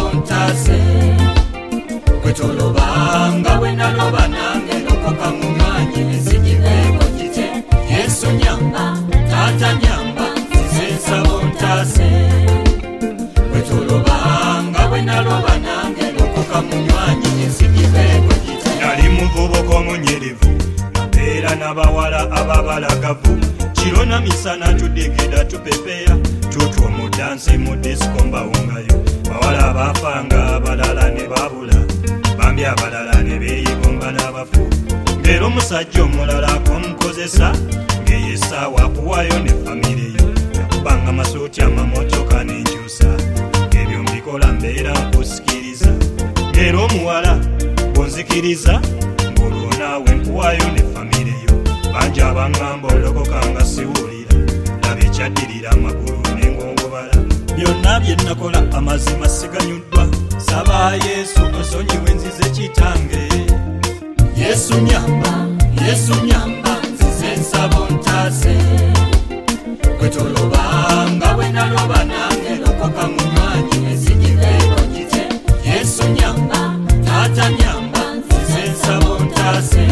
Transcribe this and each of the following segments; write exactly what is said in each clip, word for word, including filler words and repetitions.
bontase kwetolobanga wenaloba nange lokoka munywanyi ezigibeko kite Yesu nyamba tata nyamba zizensa bontase kwetolobanga wenaloba nange lokoka munywanyi ezigibeko kite nali muvuboko munyirivu era n'abawala ababalagavu kirona misana tudikida tupepeya tutwo mu dansi mu disco mbawungayo bawala abafanga abalala ne babula bambi abalala ne beeyigomba n'abafu ngero omusajja omulala akomukozesa ng'eyesaawa akuwayo ne famireyo yakubanga masuuti amamotoka n'enkyusa ebyo mbikola mbeera nkusikiriza ngero omuwala bonzikiriza ng'olwo naawe nkuwayo ne famireyo banja abangamba olokokanga siwulira laba ekyaddirira amagulu n'engongobala byonna bye nakola amazima siganyuddwa saba Yesu osonyiwe nzize kitange Yesu nyamba Yesu nyamba nzize nsaba ontase kwetolobanga wenaloba nange lokoka munywanyi ezigibeko kite Yesu nyamba tata nyamba nzize nsaba ontase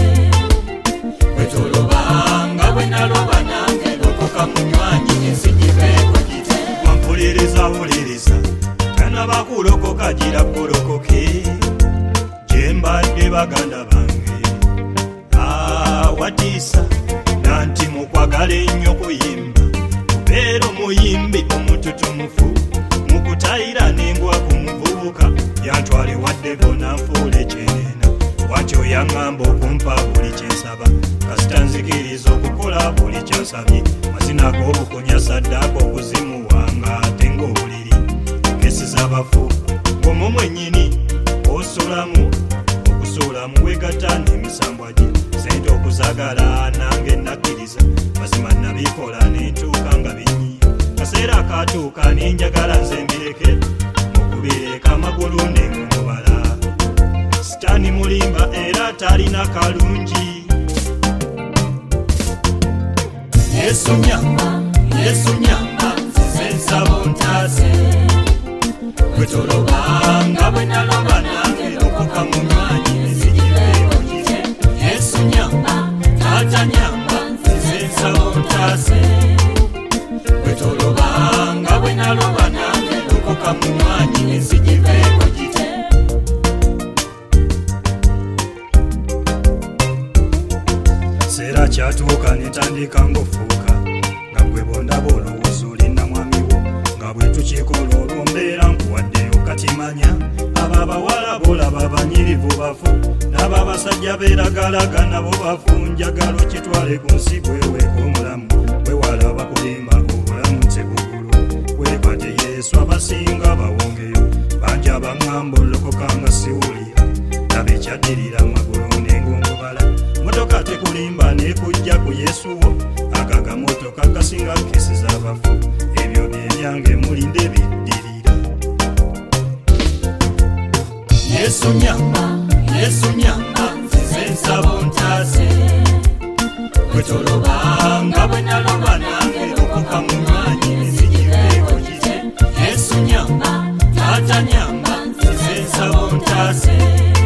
kwetolobanga wenaloba nange lokoka munywanyi ezigibeko kite wampuliriza wuliriza tana bakulokoka gira kulokoke jembadde baganda bange awatiisa nanti mukwagala ennyo kuyimba kubeera omuyimbi omututumufu mukutayira n'engwa ku muvubuka yantwale waddeko nanfuula ekyenena watyo yaŋŋamba okumpa buli kyensaba kasita nzikiriza okukola buli kyansabye mazina g'obukunya saddaaka okuzimuwanga ate ng'obuliri kesi z'abafu omwo mwennyini osulamu okusuulamu wegatta n'emisambwa gye sente okuzagala nange nakkiriza mazima nabikola n'entuuka nga binyi kaseera akatuuka n'enjagala nze mbireke okubireka amagulu n'engongobala sitaani mulimba era talina kalungi Yesu nyamba Yesu nyamba nzize nsaba ontase kwetolobanga wenaloba nange lokoka munywanyi ezigibeko kite Yesu nyamba tata nyamba nzize nsaba ontase kwetolobanga wenaloba nange lokoka munywanyi ezigibeko kite seera kyatuuka netandika ng'ofuuka nga gwe bondaba olowooza olina mwami wo nga bwe tukikola olwo mbeera nkuwaddeyo kati manya abo abawala bolaba banyirivu bafu n'ababasajja beeragalaga nabo bafu njagalo kitwale ku nsi bweweeka omulamu wewala bakulimba obulamu nsebugulu wekwate Yesu abasinga bawongeyo banja abaŋŋamba olokokanga siwulira laba ekyaddirira amagulu n'engongobala motoka tekulimba nekujja ku Yesu wo agaga motoka gasinga kesi z'abafu ebyo byebyange mulinde biddirira Yesu nyamba Yesu nyamba nzize nsaba ontase kwetolobanga wenaloba nange lokoka munywanyi ezigibeko kite Yesu nyamba tata nyamba nzize nsaba ontase